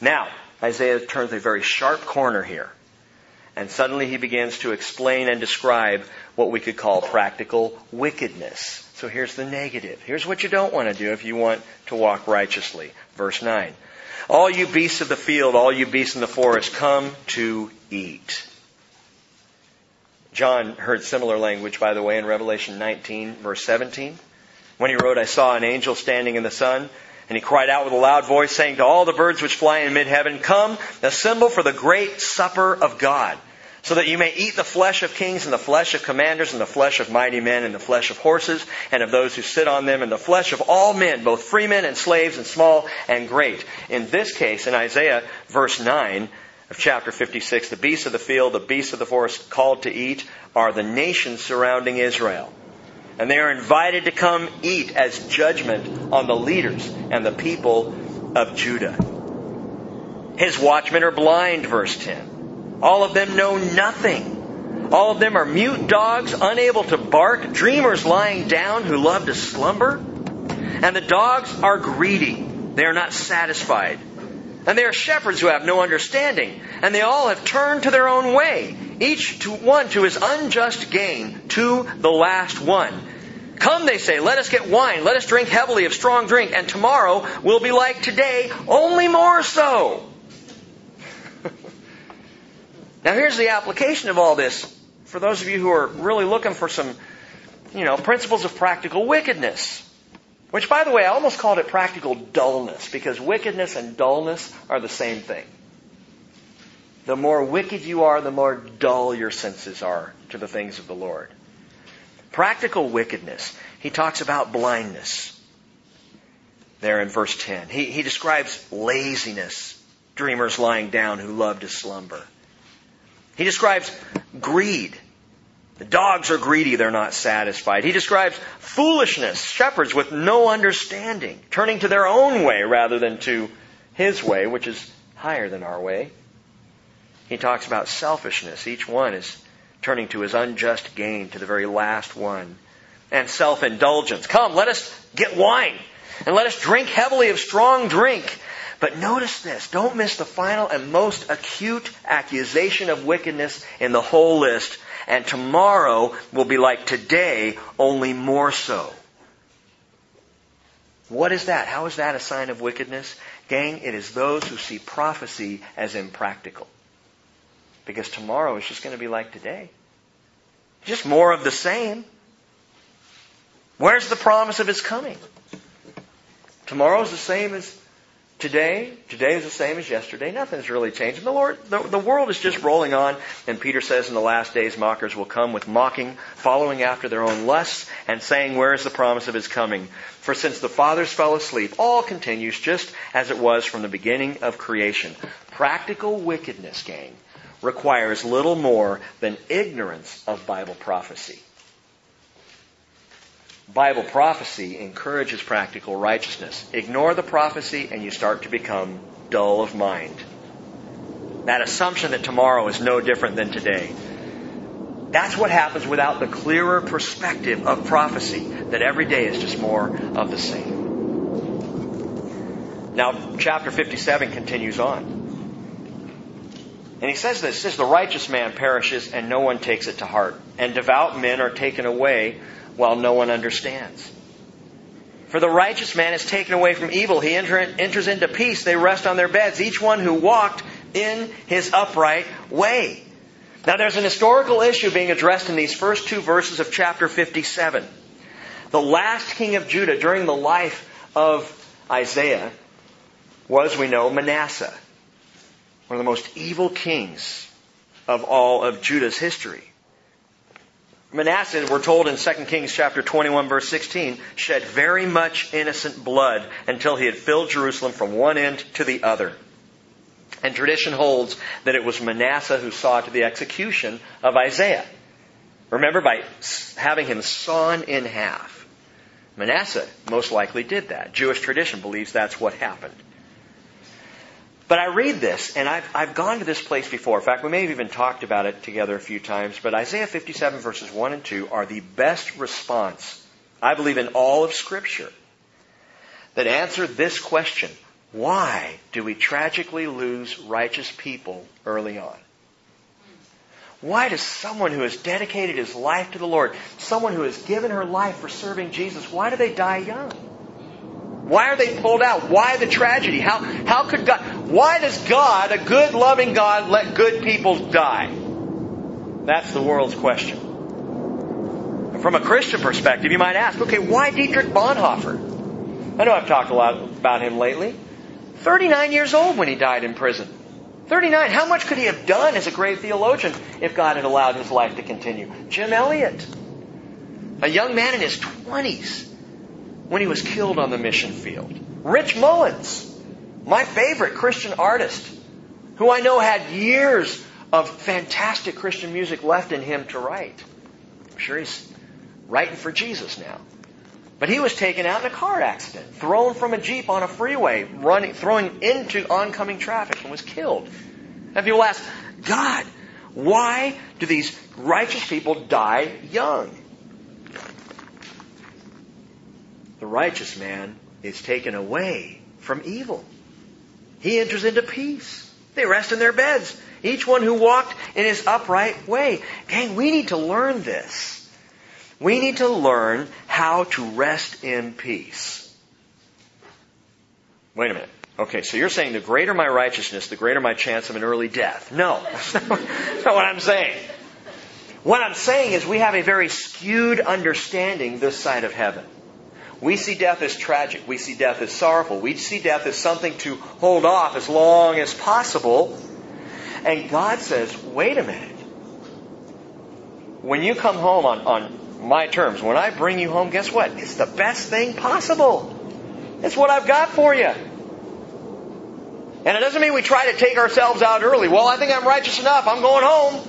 Now, Isaiah turns a very sharp corner here. And suddenly he begins to explain and describe what we could call practical wickedness. So here's the negative. Here's what you don't want to do if you want to walk righteously. Verse 9. All you beasts of the field, all you beasts in the forest, come to eat. John heard similar language, by the way, in Revelation 19, verse 17. When he wrote, I saw an angel standing in the sun, and he cried out with a loud voice, saying to all the birds which fly in mid-heaven, come, assemble for the great supper of God, so that you may eat the flesh of kings, and the flesh of commanders, and the flesh of mighty men, and the flesh of horses, and of those who sit on them, and the flesh of all men, both free men and slaves, and small and great. In this case, in Isaiah verse 9 of chapter 56, the beasts of the field, the beasts of the forest called to eat are the nations surrounding Israel. And they are invited to come eat as judgment on the leaders and the people of Judah. His watchmen are blind, verse 10. All of them know nothing. All of them are mute dogs, unable to bark, dreamers lying down who love to slumber. And the dogs are greedy. They are not satisfied. And they are shepherds who have no understanding. And they all have turned to their own way, each one to his unjust gain, to the last one. Come, they say, let us get wine. Let us drink heavily of strong drink. And tomorrow will be like today, only more so. Now here's the application of all this for those of you who are really looking for some, principles of practical wickedness. Which, by the way, I almost called it practical dullness, because wickedness and dullness are the same thing. The more wicked you are, the more dull your senses are to the things of the Lord. Practical wickedness. He talks about blindness there in verse 10. He describes laziness, dreamers lying down who love to slumber. He describes greed. The dogs are greedy, they're not satisfied. He describes foolishness, shepherds with no understanding, turning to their own way rather than to His way, which is higher than our way. He talks about selfishness. Each one is turning to his unjust gain, to the very last one. And self-indulgence. Come, let us get wine, and let us drink heavily of strong drink. But notice this, don't miss the final and most acute accusation of wickedness in the whole list. And tomorrow will be like today, only more so. What is that? How is that a sign of wickedness? Gang, it is those who see prophecy as impractical. Because tomorrow is just going to be like today. Just more of the same. Where's the promise of His coming? Tomorrow is the same as today. Today is the same as yesterday. Nothing's really changed. The world is just rolling on. And Peter says in the last days, mockers will come with mocking, following after their own lusts, and saying, where is the promise of His coming? For since the fathers fell asleep, all continues just as it was from the beginning of creation. Practical wickedness, gang, requires little more than ignorance of Bible prophecy. Bible prophecy encourages practical righteousness. Ignore the prophecy and you start to become dull of mind. That assumption that tomorrow is no different than today. That's what happens without the clearer perspective of prophecy, that every day is just more of the same. Now, chapter 57 continues on. And he says this, the righteous man perishes and no one takes it to heart. And devout men are taken away while no one understands. For the righteous man is taken away from evil. He enters into peace. They rest on their beds, each one who walked in his upright way. Now there's an historical issue being addressed in these first two verses of chapter 57. The last king of Judah during the life of Isaiah was, we know, Manasseh. One of the most evil kings of all of Judah's history. Manasseh, we're told in 2 Kings chapter 21 verse 16, shed very much innocent blood until he had filled Jerusalem from one end to the other. And tradition holds that it was Manasseh who saw to the execution of Isaiah. Remember, by having him sawn in half. Manasseh most likely did that. Jewish tradition believes that's what happened. But I read this, and I've gone to this place before. In fact, we may have even talked about it together a few times. But Isaiah 57 verses 1 and 2 are the best response, I believe, in all of Scripture that answer this question. Why do we tragically lose righteous people early on? Why does someone who has dedicated his life to the Lord, someone who has given her life for serving Jesus, why do they die young? Why are they pulled out? Why the tragedy? How could God... Why does God, a good, loving God, let good people die? That's the world's question. From a Christian perspective, you might ask, okay, why Dietrich Bonhoeffer? I know I've talked a lot about him lately. 39 years old when he died in prison. 39. How much could he have done as a great theologian if God had allowed his life to continue? Jim Elliot, a young man in his 20s when he was killed on the mission field. Rich Mullins, my favorite Christian artist, who I know had years of fantastic Christian music left in him to write. I'm sure he's writing for Jesus now. But he was taken out in a car accident, thrown from a Jeep on a freeway, throwing into oncoming traffic, and was killed. And people ask, God, why do these righteous people die young? The righteous man is taken away from evil. He enters into peace. They rest in their beds, each one who walked in his upright way. Gang, we need to learn this. We need to learn how to rest in peace. Wait a minute. Okay, so you're saying the greater my righteousness, the greater my chance of an early death. No, that's not what I'm saying. What I'm saying is we have a very skewed understanding this side of heaven. We see death as tragic. We see death as sorrowful. We see death as something to hold off as long as possible. And God says, wait a minute. When you come home on my terms, when I bring you home, guess what? It's the best thing possible. It's what I've got for you. And it doesn't mean we try to take ourselves out early. Well, I think I'm righteous enough. I'm going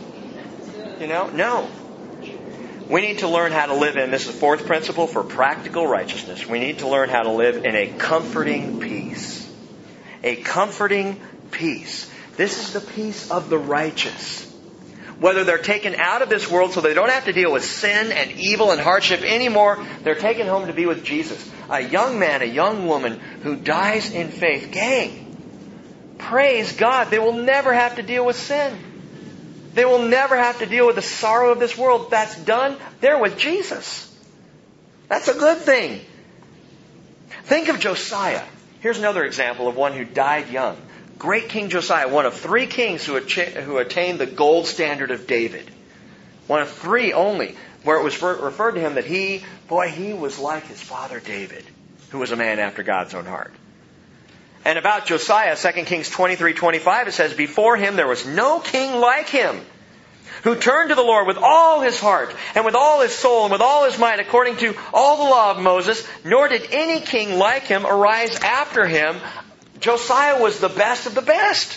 home. No. We need to learn how to live in, this is the fourth principle for practical righteousness. We need to learn how to live in a comforting peace. A comforting peace. This is the peace of the righteous. Whether they're taken out of this world so they don't have to deal with sin and evil and hardship anymore, they're taken home to be with Jesus. A young man, a young woman who dies in faith. Gang, praise God, they will never have to deal with sin. They will never have to deal with the sorrow of this world. That's done. They're with Jesus. That's a good thing. Think of Josiah. Here's another example of one who died young. Great King Josiah, one of three kings who attained the gold standard of David. One of three only, where it was referred to him that he was like his father David, who was a man after God's own heart. And about Josiah, 2 Kings 23:25, it says, before him there was no king like him, who turned to the Lord with all his heart, and with all his soul, and with all his might, according to all the law of Moses, nor did any king like him arise after him. Josiah was the best of the best.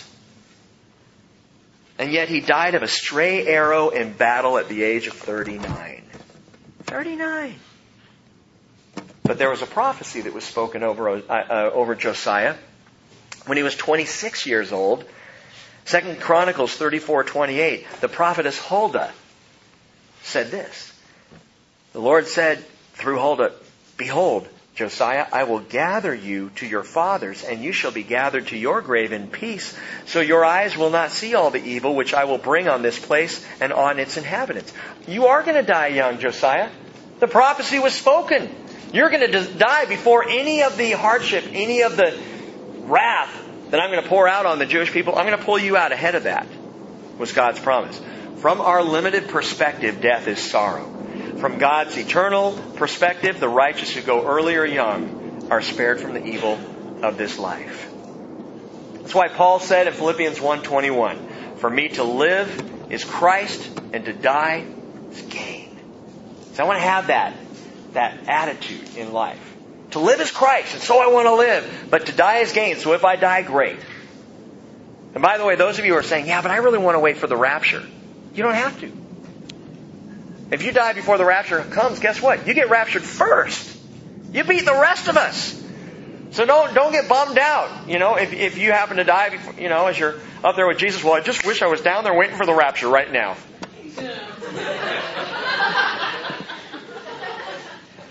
And yet he died of a stray arrow in battle at the age of 39. 39. But there was a prophecy that was spoken over Josiah when he was 26 years old. 2 Chronicles 34:28. The prophetess Huldah said this. The Lord said through Huldah, behold, Josiah, I will gather you to your fathers, and you shall be gathered to your grave in peace, so your eyes will not see all the evil which I will bring on this place and on its inhabitants. You are going to die young, Josiah. The prophecy was spoken. You're going to die before any of the hardship, any of the wrath that I'm going to pour out on the Jewish people. I'm going to pull you out ahead of that, was God's promise. From our limited perspective, death is sorrow. From God's eternal perspective, the righteous who go early or young are spared from the evil of this life. That's why Paul said in Philippians 1:21, for me to live is Christ and to die is gain. So I want to have that attitude in life. To live is Christ, and so I want to live. But to die is gain, so if I die, great. And by the way, those of you who are saying, yeah, but I really want to wait for the rapture. You don't have to. If you die before the rapture comes, guess what? You get raptured first. You beat the rest of us. So don't get bummed out. If you happen to die before, as you're up there with Jesus, well, I just wish I was down there waiting for the rapture right now.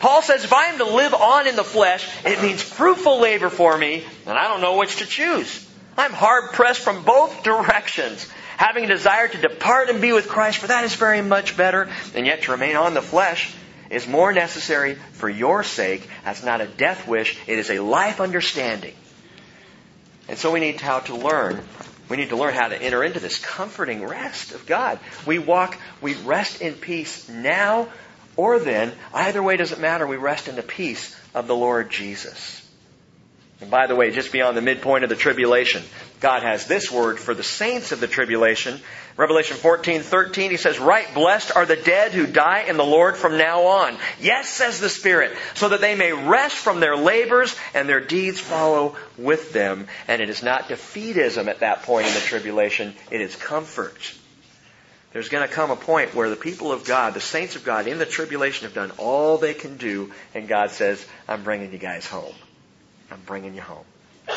Paul says, if I am to live on in the flesh, it means fruitful labor for me, and I don't know which to choose. I'm hard pressed from both directions, having a desire to depart and be with Christ, for that is very much better, and yet to remain on the flesh is more necessary for your sake. That's not a death wish, it is a life understanding. And so we need how to learn. We need to learn how to enter into this comforting rest of God. We rest in peace now or then. Either way doesn't matter. We rest in the peace of the Lord Jesus. And by the way, just beyond the midpoint of the tribulation, God has this word for the saints of the tribulation. Revelation 14:13, He says, right blessed are the dead who die in the Lord from now on. Yes, says the Spirit, so that they may rest from their labors and their deeds follow with them. And it is not defeatism at that point in the tribulation. It is comfort. There's going to come a point where the people of God, the saints of God in the tribulation have done all they can do. And God says, I'm bringing you guys home. I'm bringing you home.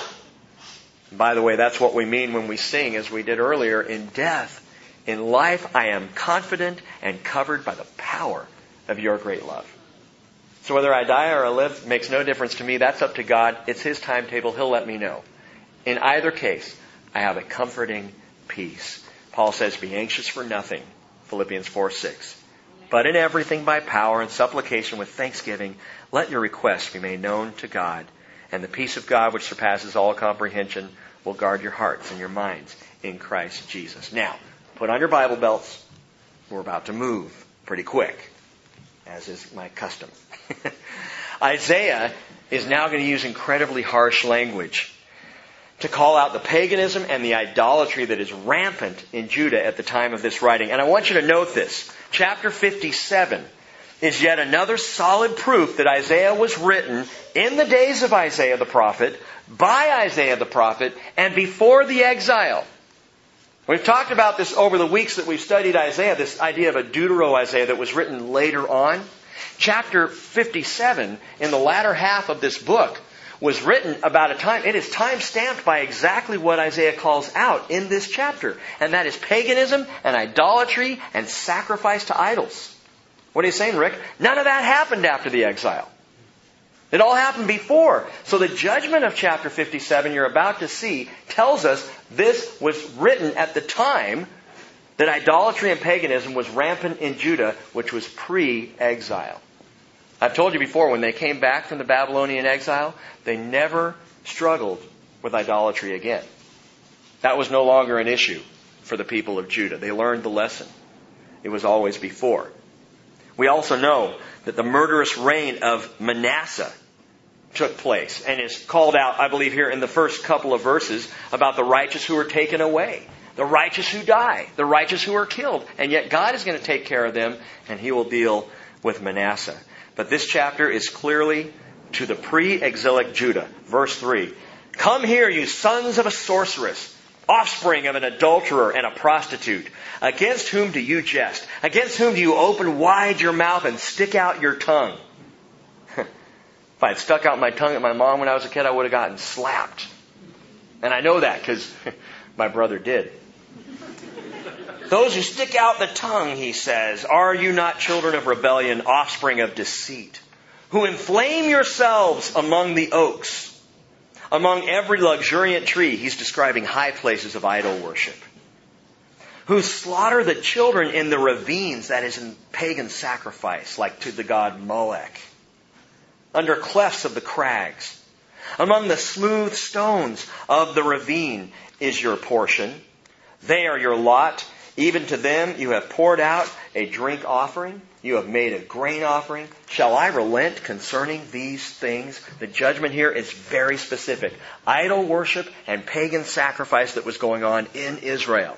And by the way, that's what we mean when we sing, as we did earlier, in death. In life, I am confident and covered by the power of your great love. So whether I die or I live makes no difference to me. That's up to God. It's His timetable. He'll let me know. In either case, I have a comforting peace. Paul says, be anxious for nothing. Philippians 4:6. But in everything by power and supplication with thanksgiving, let your requests be made known to God. And the peace of God, which surpasses all comprehension, will guard your hearts and your minds in Christ Jesus. Now, put on your Bible belts. We're about to move pretty quick, as is my custom. Isaiah is now going to use incredibly harsh language to call out the paganism and the idolatry that is rampant in Judah at the time of this writing. And I want you to note this. Chapter 57 is yet another solid proof that Isaiah was written in the days of Isaiah the prophet, by Isaiah the prophet, and before the exile. We've talked about this over the weeks that we've studied Isaiah, this idea of a Deutero-Isaiah that was written later on. Chapter 57, in the latter half of this book, was written about a time, it is time-stamped by exactly what Isaiah calls out in this chapter. And that is paganism and idolatry and sacrifice to idols. What are you saying, Rick? None of that happened after the exile. It all happened before. So the judgment of chapter 57 you're about to see tells us this was written at the time that idolatry and paganism was rampant in Judah, which was pre-exile. I've told you before, when they came back from the Babylonian exile, they never struggled with idolatry again. That was no longer an issue for the people of Judah. They learned the lesson. It was always before. We also know that the murderous reign of Manasseh took place and is called out, I believe, here in the first couple of verses about the righteous who are taken away, the righteous who die, the righteous who are killed. And yet God is going to take care of them and He will deal with Manasseh. But this chapter is clearly to the pre-exilic Judah. Verse 3. Come here, you sons of a sorceress, offspring of an adulterer and a prostitute. Against whom do you jest? Against whom do you open wide your mouth and stick out your tongue? If I had stuck out my tongue at my mom when I was a kid, I would have gotten slapped. And I know that because my brother did. Those who stick out the tongue, he says, are you not children of rebellion, offspring of deceit, who inflame yourselves among the oaks, among every luxuriant tree? He's describing high places of idol worship. Who slaughter the children in the ravines, that is in pagan sacrifice, like to the god Molech, under clefts of the crags. Among the smooth stones of the ravine is your portion. They are your lot. Even to them you have poured out a drink offering. You have made a grain offering. Shall I relent concerning these things? The judgment here is very specific. Idol worship and pagan sacrifice that was going on in Israel.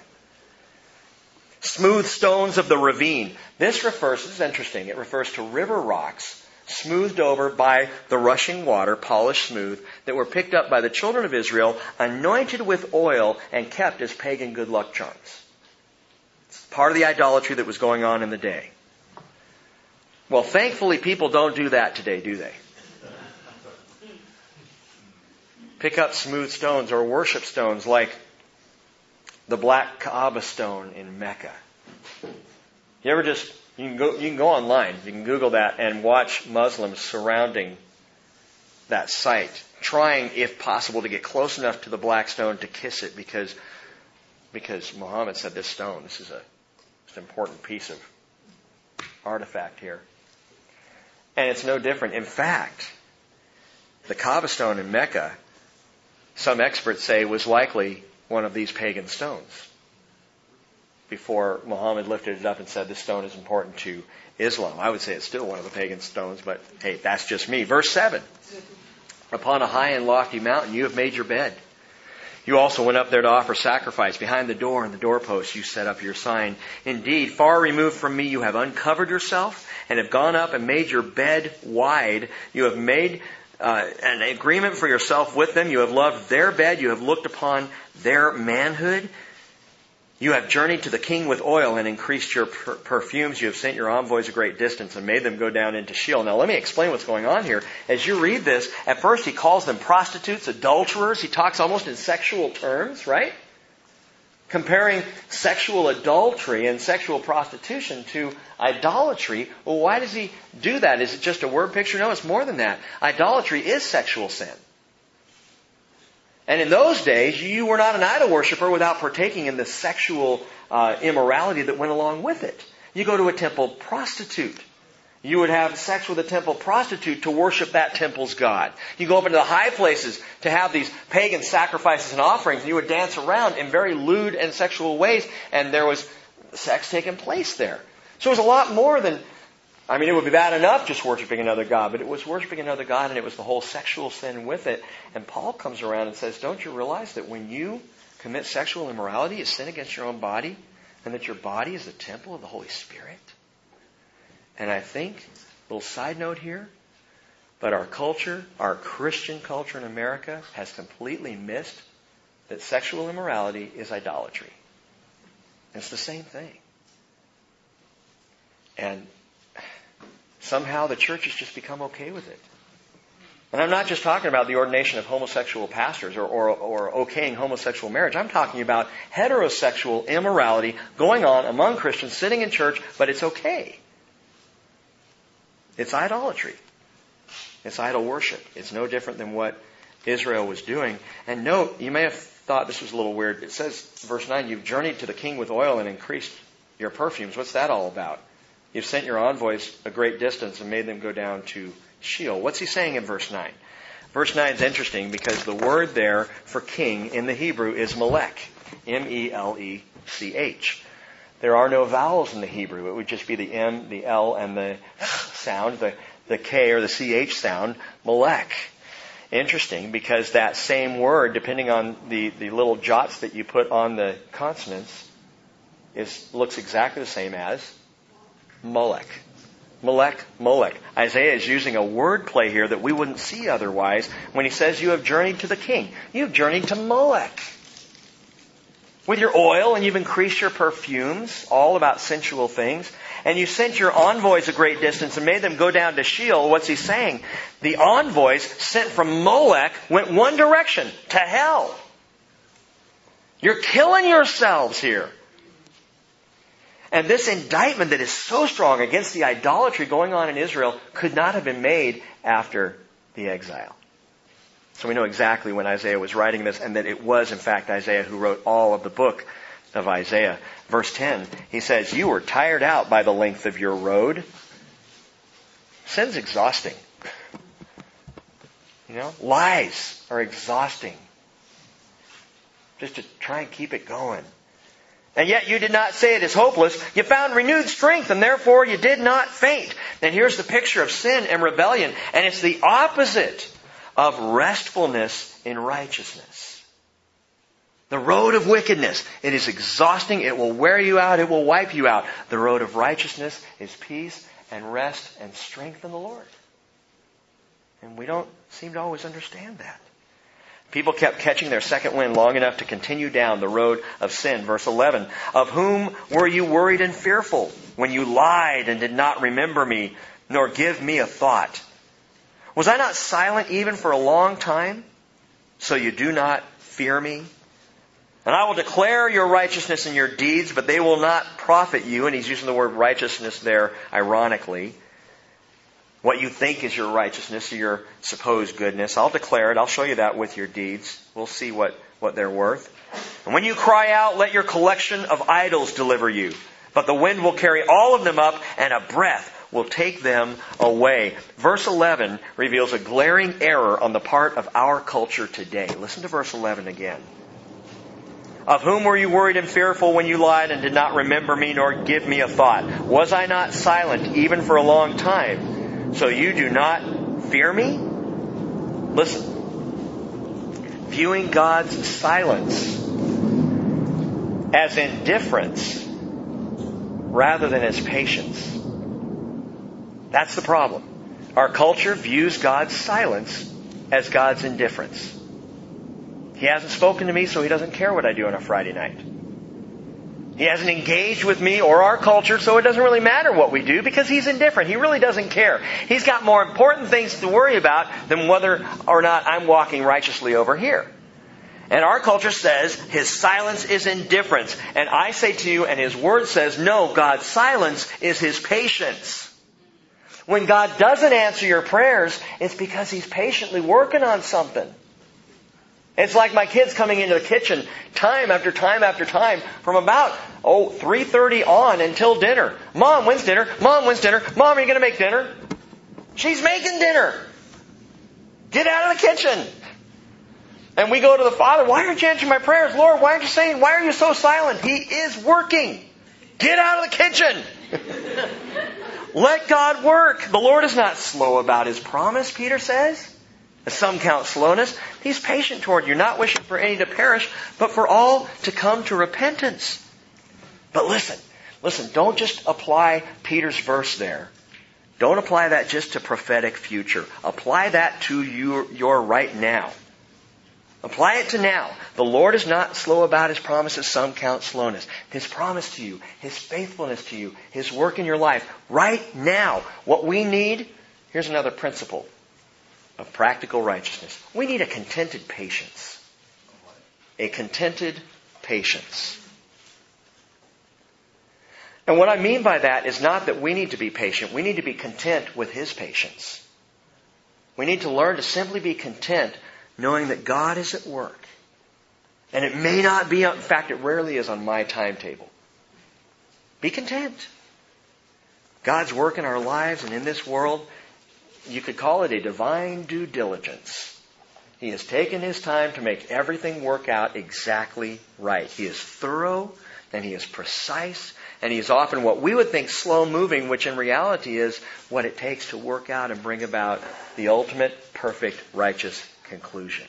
Smooth stones of the ravine. This is interesting, it refers to river rocks smoothed over by the rushing water, polished smooth, that were picked up by the children of Israel, anointed with oil, and kept as pagan good luck charms. It's part of the idolatry that was going on in the day. Well, thankfully, people don't do that today, do they? Pick up smooth stones or worship stones like the black Kaaba stone in Mecca. You You can go online. You can Google that and watch Muslims surrounding that site, trying, if possible, to get close enough to the black stone to kiss it, because Muhammad said this is an important piece of artifact here. And it's no different. In fact, the Kaaba stone in Mecca, some experts say, was likely one of these pagan stones before Muhammad lifted it up and said this stone is important to Islam. I would say it's still one of the pagan stones, but hey, that's just me. Verse 7. Upon a high and lofty mountain you have made your bed. You also went up there to offer sacrifice. Behind the door and the doorpost you set up your sign. Indeed, far removed from me you have uncovered yourself and have gone up and made your bed wide. You have made an agreement for yourself with them. You have loved their bed. You have looked upon their manhood. You have journeyed to the king with oil and increased your perfumes. You have sent your envoys a great distance and made them go down into Sheol. Now let me explain what's going on here. As you read this, at first he calls them prostitutes, adulterers. He talks almost in sexual terms, right? Comparing sexual adultery and sexual prostitution to idolatry. Well, why does he do that? Is it just a word picture? No, it's more than that. Idolatry is sexual sin. And in those days, you were not an idol worshiper without partaking in the sexual immorality that went along with it. You go to a temple prostitute. You would have sex with a temple prostitute to worship that temple's god. You go up into the high places to have these pagan sacrifices and offerings, and you would dance around in very lewd and sexual ways, and there was sex taking place there. So it was a lot more than, it would be bad enough just worshiping another god, but it was worshiping another god, and it was the whole sexual sin with it. And Paul comes around and says, don't you realize that when you commit sexual immorality, you sin against your own body, and that your body is the temple of the Holy Spirit? And I think, a little side note here, but our culture, our Christian culture in America, has completely missed that sexual immorality is idolatry. It's the same thing. And somehow the church has just become okay with it. And I'm not just talking about the ordination of homosexual pastors or okaying homosexual marriage. I'm talking about heterosexual immorality going on among Christians sitting in church, but it's okay. It's idolatry. It's idol worship. It's no different than what Israel was doing. And note, you may have thought this was a little weird. It says, verse 9, you've journeyed to the king with oil and increased your perfumes. What's that all about? You've sent your envoys a great distance and made them go down to Sheol. What's he saying in verse 9? Verse 9 is interesting because the word there for king in the Hebrew is melech. M-E-L-E-C-H. There are no vowels in the Hebrew. It would just be the M, the L, and the sound, the K or the CH sound, melech. Interesting, because that same word, depending on the little jots that you put on the consonants, looks exactly the same as Molech. Molech, Molech. Isaiah is using a word play here that we wouldn't see otherwise when he says you have journeyed to the king. You've journeyed to Molech. With your oil, and you've increased your perfumes, all about sensual things. And you sent your envoys a great distance and made them go down to Sheol. What's he saying? The envoys sent from Molech went one direction, to hell. You're killing yourselves here. And this indictment that is so strong against the idolatry going on in Israel could not have been made after the exile. So we know exactly when Isaiah was writing this, and that it was, in fact, Isaiah who wrote all of the book of Isaiah. Verse 10, he says, you were tired out by the length of your road. Sin's exhausting. Lies are exhausting. Just to try and keep it going. And yet you did not say it is hopeless. You found renewed strength, and therefore you did not faint. And here's the picture of sin and rebellion. And it's the opposite of restfulness in righteousness. The road of wickedness, it is exhausting. It will wear you out. It will wipe you out. The road of righteousness is peace and rest and strength in the Lord. And we don't seem to always understand that. People kept catching their second wind long enough to continue down the road of sin. Verse 11, of whom were you worried and fearful when you lied and did not remember me, nor give me a thought? Was I not silent even for a long time? So you do not fear me? And I will declare your righteousness and your deeds, but they will not profit you. And he's using the word righteousness there ironically. What you think is your righteousness or your supposed goodness. I'll declare it. I'll show you that with your deeds. We'll see what they're worth. And when you cry out, let your collection of idols deliver you. But the wind will carry all of them up, and a breath will take them away. Verse 11 reveals a glaring error on the part of our culture today. Listen to verse 11 again. Of whom were you worried and fearful when you lied and did not remember me nor give me a thought? Was I not silent even for a long time? So you do not fear me? Listen. Viewing God's silence as indifference rather than as patience. That's the problem. Our culture views God's silence as God's indifference. He hasn't spoken to me, so He doesn't care what I do on a Friday night. He hasn't engaged with me or our culture, so it doesn't really matter what we do because He's indifferent. He really doesn't care. He's got more important things to worry about than whether or not I'm walking righteously over here. And our culture says His silence is indifference. And I say to you, and His Word says, no, God's silence is His patience. When God doesn't answer your prayers, it's because He's patiently working on something. It's like my kids coming into the kitchen time after time after time from about 3:30 on until dinner. Mom, when's dinner? Mom, when's dinner? Mom, are you going to make dinner? She's making dinner. Get out of the kitchen. And we go to the Father. Why aren't you answering my prayers? Lord, why aren't you saying, why are you so silent? He is working. Get out of the kitchen. Let God work. The Lord is not slow about His promise, Peter says. As some count slowness, He's patient toward you, not wishing for any to perish, but for all to come to repentance. But listen, don't just apply Peter's verse there. Don't apply that just to prophetic future. Apply that to your right now. Apply it to now. The Lord is not slow about His promises. Some count slowness. His promise to you, His faithfulness to you, His work in your life right now. What we need, here's another principle of practical righteousness. We need a contented patience. A contented patience. And what I mean by that is not that we need to be patient. We need to be content with His patience. We need to learn to simply be content knowing that God is at work. And it may not be, in fact, it rarely is on my timetable. Be content. God's work in our lives and in this world, you could call it a divine due diligence. He has taken His time to make everything work out exactly right. He is thorough and He is precise and He is often what we would think slow moving, which in reality is what it takes to work out and bring about the ultimate, perfect, righteous conclusion.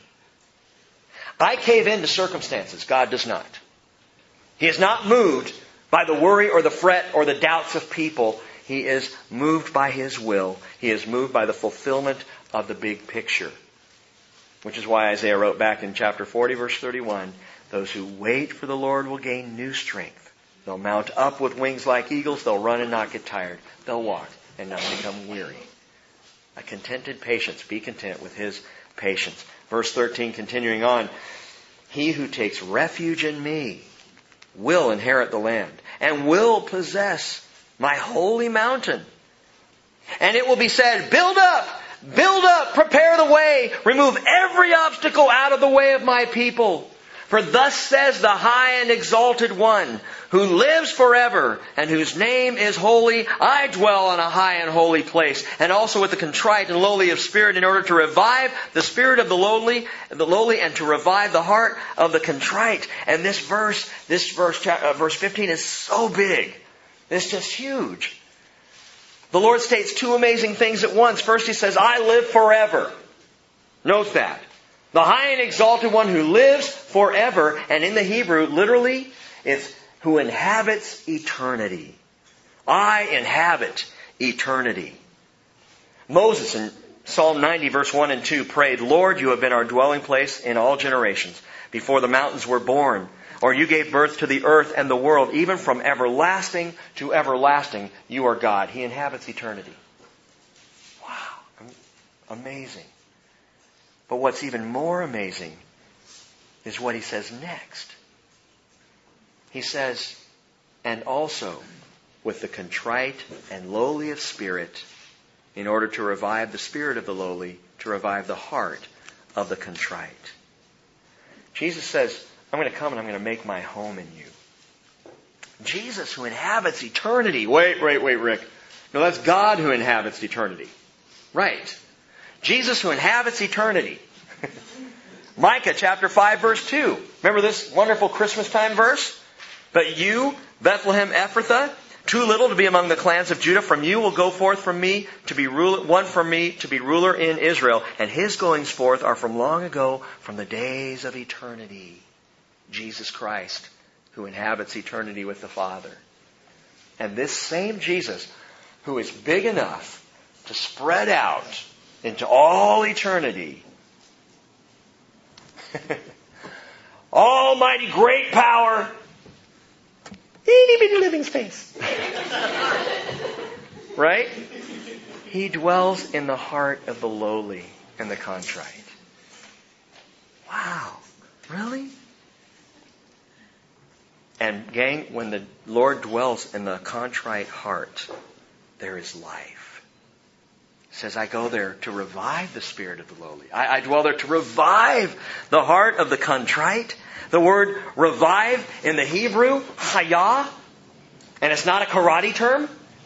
I cave into circumstances. God does not. He is not moved by the worry or the fret or the doubts of people. He is moved by His will. He is moved by the fulfillment of the big picture. Which is why Isaiah wrote back in chapter 40, verse 31, those who wait for the Lord will gain new strength. They'll mount up with wings like eagles. They'll run and not get tired. They'll walk and not become weary. A contented patience. Be content with His patience. Verse 13, continuing on, He who takes refuge in me will inherit the land and will possess my holy mountain. And it will be said, build up, prepare the way, remove every obstacle out of the way of my people. For thus says the high and exalted one, who lives forever and whose name is holy. I dwell on a high and holy place, and also with the contrite and lowly of spirit, in order to revive the spirit of the lowly, and to revive the heart of the contrite. And this verse 15 is so big. It's just huge. The Lord states two amazing things at once. First, He says, I live forever. Note that. The high and exalted one who lives forever. And in the Hebrew, literally, it's who inhabits eternity. I inhabit eternity. Moses in Psalm 90, verse 1 and 2 prayed, Lord, you have been our dwelling place in all generations, before the mountains were born. Or you gave birth to the earth and the world. Even from everlasting to everlasting, you are God. He inhabits eternity. Wow. Amazing. But what's even more amazing is what He says next. He says, and also with the contrite and lowly of spirit, in order to revive the spirit of the lowly, to revive the heart of the contrite. Jesus says, I'm going to come and I'm going to make my home in you. Jesus who inhabits eternity. Wait, Rick. No, that's God who inhabits eternity. Right. Jesus who inhabits eternity. Micah chapter 5 verse 2. Remember this wonderful Christmas time verse? But you, Bethlehem Ephrathah, too little to be among the clans of Judah, from you will go forth from me to be ruler, one from me to be ruler in Israel. And his goings forth are from long ago, from the days of eternity. Jesus Christ, who inhabits eternity with the Father. And this same Jesus, who is big enough to spread out into all eternity, almighty great power, itty bitty living space. Right? He dwells in the heart of the lowly and the contrite. Wow. Really? And gang, when the Lord dwells in the contrite heart, there is life. It says, I go there to revive the spirit of the lowly. I dwell there to revive the heart of the contrite. The word revive in the Hebrew, chaya, and it's not a karate term.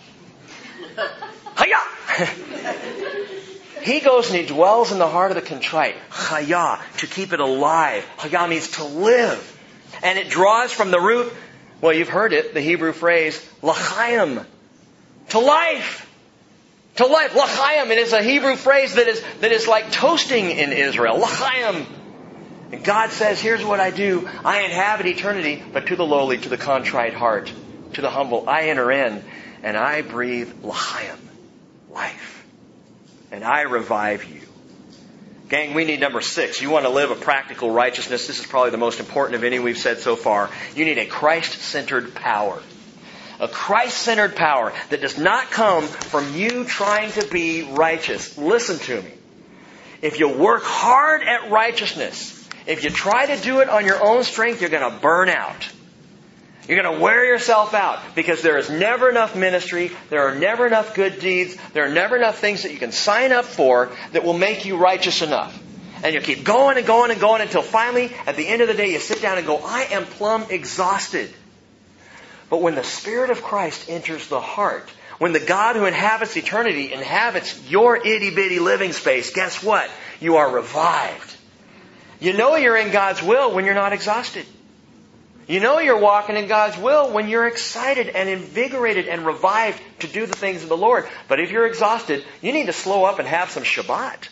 Chaya! He goes and he dwells in the heart of the contrite. Chaya, to keep it alive. Chaya means to live. And it draws from the root, well, you've heard it, the Hebrew phrase, l'chaim, to life. To life. L'chaim, it is a Hebrew phrase that is like toasting in Israel. L'chaim. And God says, here's what I do. I inhabit eternity, but to the lowly, to the contrite heart, to the humble, I enter in and I breathe l'chaim, life. And I revive you. Gang, we need number 6. You want to live a practical righteousness. This is probably the most important of any we've said so far. You need a Christ-centered power. A Christ-centered power that does not come from you trying to be righteous. Listen to me. If you work hard at righteousness, if you try to do it on your own strength, you're going to burn out. You're going to wear yourself out because there is never enough ministry, there are never enough good deeds, there are never enough things that you can sign up for that will make you righteous enough. And you'll keep going and going and going until finally, at the end of the day, you sit down and go, I am plumb exhausted. But when the Spirit of Christ enters the heart, when the God who inhabits eternity inhabits your itty-bitty living space, guess what? You are revived. You know you're in God's will when you're not exhausted. You know you're walking in God's will when you're excited and invigorated and revived to do the things of the Lord. But if you're exhausted, you need to slow up and have some Shabbat.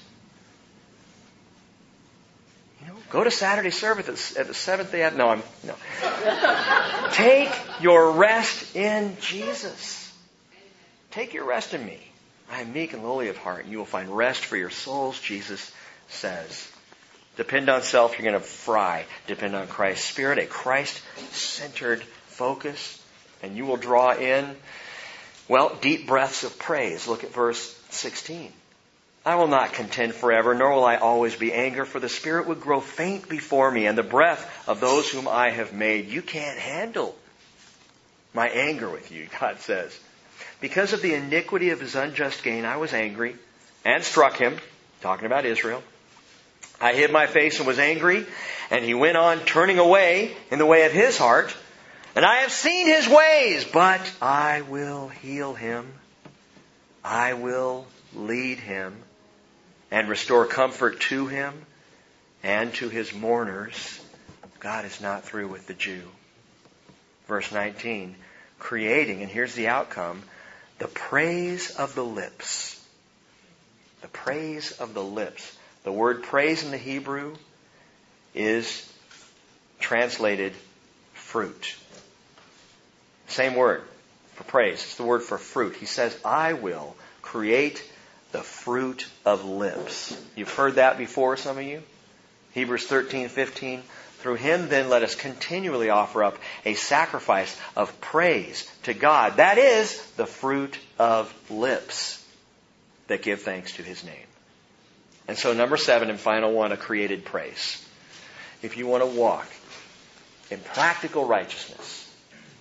You know, go to Saturday service at the Seventh Day Adventist. No. Take your rest in Jesus. Take your rest in me. I am meek and lowly of heart, and you will find rest for your souls, Jesus says. Depend on self, you're going to fry. Depend on Christ's Spirit, a Christ-centered focus, and you will draw in, well, deep breaths of praise. Look at verse 16. I will not contend forever, nor will I always be angry, for the Spirit would grow faint before me, and the breath of those whom I have made. You can't handle my anger with you, God says. Because of the iniquity of his unjust gain, I was angry and struck him, talking about Israel. I hid my face and was angry, and he went on turning away in the way of his heart. And I have seen his ways, but I will heal him. I will lead him and restore comfort to him and to his mourners. God is not through with the Jew. Verse 19, creating, and here's the outcome, the praise of the lips. The praise of the lips. The word praise in the Hebrew is translated fruit. Same word for praise. It's the word for fruit. He says, I will create the fruit of lips. You've heard that before, some of you? Hebrews 13:15. Through him then let us continually offer up a sacrifice of praise to God. That is the fruit of lips that give thanks to his name. And so number 7 and final one, a created praise. If you want to walk in practical righteousness,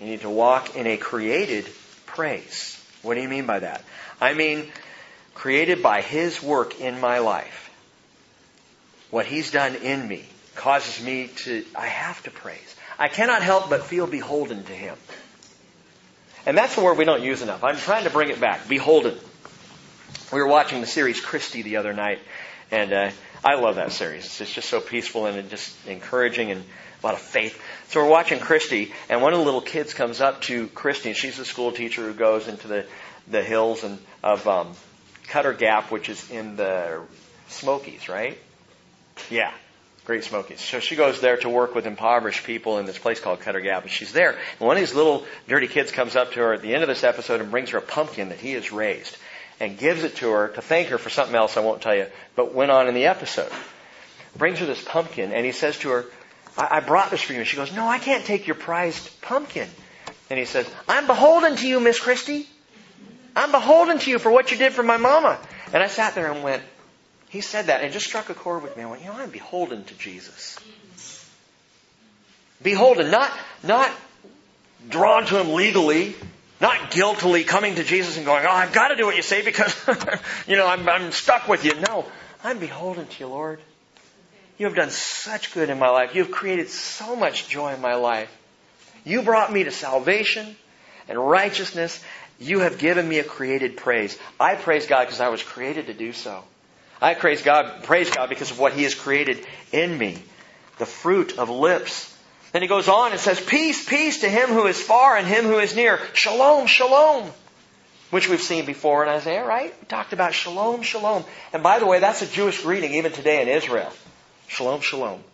You need to walk in a created praise. What do you mean by that? I mean, created by His work in my life. What He's done in me causes me I have to praise. I cannot help but feel beholden to Him. And that's the word we don't use enough. I'm trying to bring it back. Beholden. We were watching the series Christy the other night, and I love that series. It's just so peaceful and just encouraging and a lot of faith. So we're watching Christy, and one of the little kids comes up to Christy, and she's a school teacher who goes into the hills of Cutter Gap, which is in the Smokies, right? Yeah. Great Smokies. So she goes there to work with impoverished people in this place called Cutter Gap. And she's there. And one of these little dirty kids comes up to her at the end of this episode and brings her a pumpkin that he has raised. And gives it to her to thank her for something else I won't tell you, but went on in the episode. Brings her this pumpkin and he says to her, I brought this for you. And she goes, no, I can't take your prized pumpkin. And he says, I'm beholden to you, Miss Christie. I'm beholden to you for what you did for my mama. And I sat there and went, he said that, and it just struck a chord with me. I went, I'm beholden to Jesus. Beholden, not drawn to Him legally, not guiltily coming to Jesus and going, I've got to do what you say because, I'm stuck with you. No, I'm beholden to you, Lord. You have done such good in my life. You have created so much joy in my life. You brought me to salvation and righteousness. You have given me a created praise. I praise God because I was created to do so. I praise God because of what He has created in me. The fruit of lips. Then he goes on and says, peace, peace to him who is far and him who is near. Shalom, shalom. Which we've seen before in Isaiah, right? We talked about shalom, shalom. And by the way, that's a Jewish greeting even today in Israel. Shalom, shalom.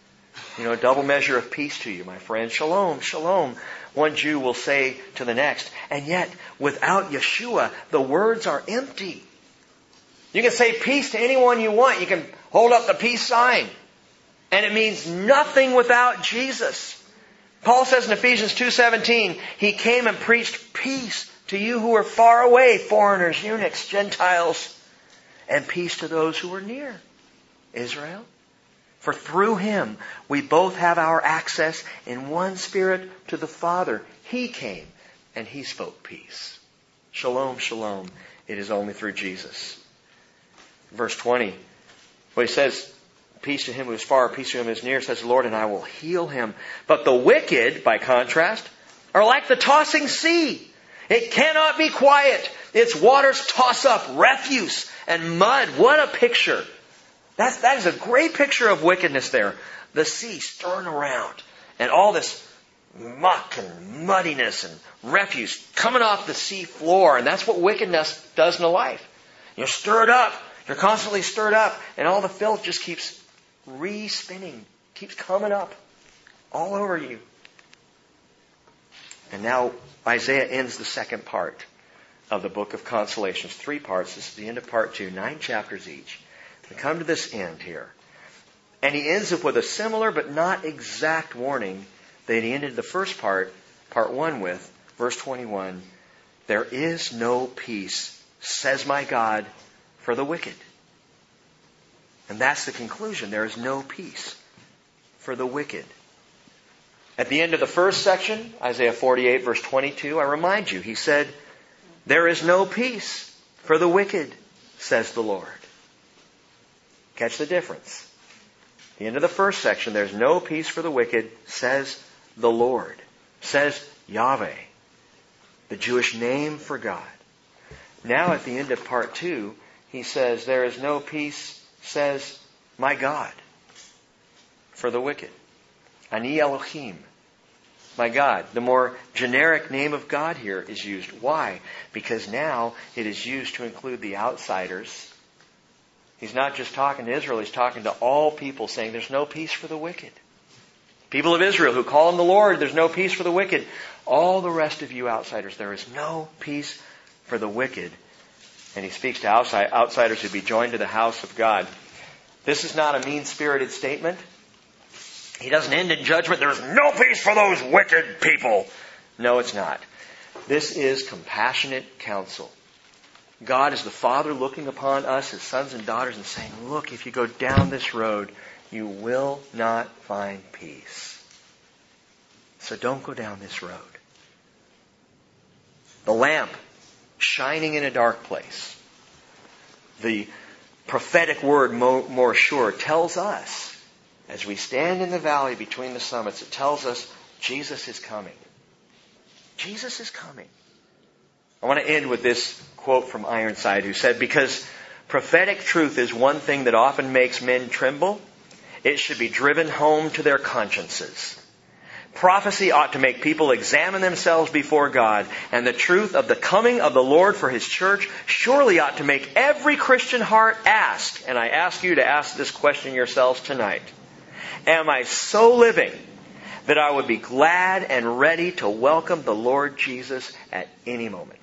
A double measure of peace to you, my friend. Shalom, shalom. One Jew will say to the next. And yet, without Yeshua, the words are empty. You can say peace to anyone you want. You can hold up the peace sign. And it means nothing without Jesus. Paul says in Ephesians 2:17, He came and preached peace to you who are far away, foreigners, eunuchs, Gentiles, and peace to those who are near, Israel. For through Him we both have our access in one Spirit to the Father. He came and He spoke peace. Shalom, shalom. It is only through Jesus. Verse 20, what he says, peace to him who is far, peace to him who is near, says the Lord, and I will heal him. But the wicked, by contrast, are like the tossing sea. It cannot be quiet. Its waters toss up refuse and mud. What a picture. That is a great picture of wickedness there. The sea stirring around and all this muck and muddiness and refuse coming off the sea floor. And that's what wickedness does in a life. You're stirred up. You're constantly stirred up, and all the filth just keeps re-spinning, keeps coming up all over you. And now Isaiah ends the second part of the book of Consolations. 3 parts. This is the end of part 2, 9 chapters each. We come to this end here. And he ends it with a similar but not exact warning that he ended the first part 1 with, verse 21. There is no peace, says my God, for the wicked. And that's the conclusion. There is no peace for the wicked. At the end of the first section, Isaiah 48, verse 22, I remind you, he said, there is no peace for the wicked, says the Lord. Catch the difference. At the end of the first section, there's no peace for the wicked, says the Lord, says Yahweh, the Jewish name for God. Now at the end of part 2, he says, there is no peace, says my God, for the wicked. Ani Elohim, my God. The more generic name of God here is used. Why? Because now it is used to include the outsiders. He's not just talking to Israel, he's talking to all people, saying there's no peace for the wicked. People of Israel who call on the Lord, there's no peace for the wicked. All the rest of you outsiders, there is no peace for the wicked. And he speaks to outsiders who be joined to the house of God. This is not a mean-spirited statement. He doesn't end in judgment. There's no peace for those wicked people. No, it's not. This is compassionate counsel. God is the Father looking upon us as sons and daughters and saying, look, if you go down this road, you will not find peace. So don't go down this road. The lamp shining in a dark place. The prophetic word, more sure, tells us, as we stand in the valley between the summits, it tells us Jesus is coming. Jesus is coming. I want to end with this quote from Ironside, who said, because prophetic truth is one thing that often makes men tremble, it should be driven home to their consciences. Prophecy ought to make people examine themselves before God, and the truth of the coming of the Lord for His church surely ought to make every Christian heart ask, and I ask you to ask this question yourselves tonight, am I so living that I would be glad and ready to welcome the Lord Jesus at any moment?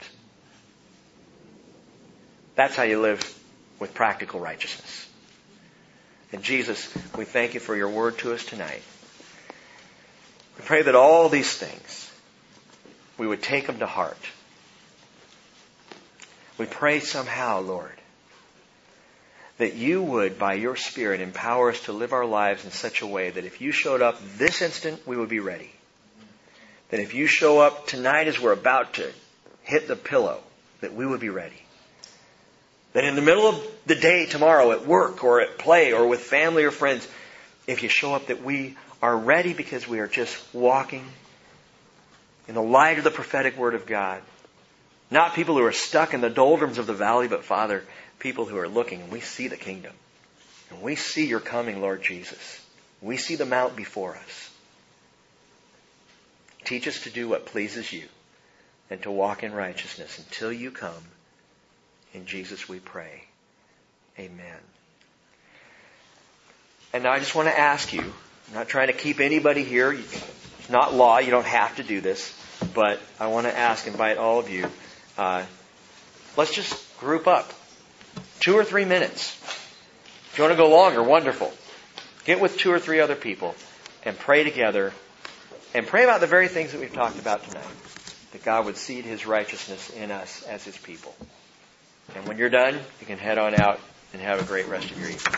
That's how you live with practical righteousness. And Jesus, we thank you for your word to us tonight. We pray that all these things, we would take them to heart. We pray somehow, Lord, that you would, by your Spirit, empower us to live our lives in such a way that if you showed up this instant, we would be ready. That if you show up tonight as we're about to hit the pillow, that we would be ready. That in the middle of the day tomorrow at work or at play or with family or friends, if you show up, that we are ready because we are just walking in the light of the prophetic Word of God. Not people who are stuck in the doldrums of the valley, but Father, people who are looking and we see the kingdom. And we see your coming, Lord Jesus. We see the mount before us. Teach us to do what pleases you and to walk in righteousness until you come. In Jesus we pray. Amen. And now I just want to ask you, I'm not trying to keep anybody here. It's not law. You don't have to do this. But I want to invite all of you, let's just group up. 2 or 3 minutes. If you want to go longer, wonderful. Get with 2 or 3 other people and pray together and pray about the very things that we've talked about tonight. That God would seed His righteousness in us as His people. And when you're done, you can head on out and have a great rest of your evening.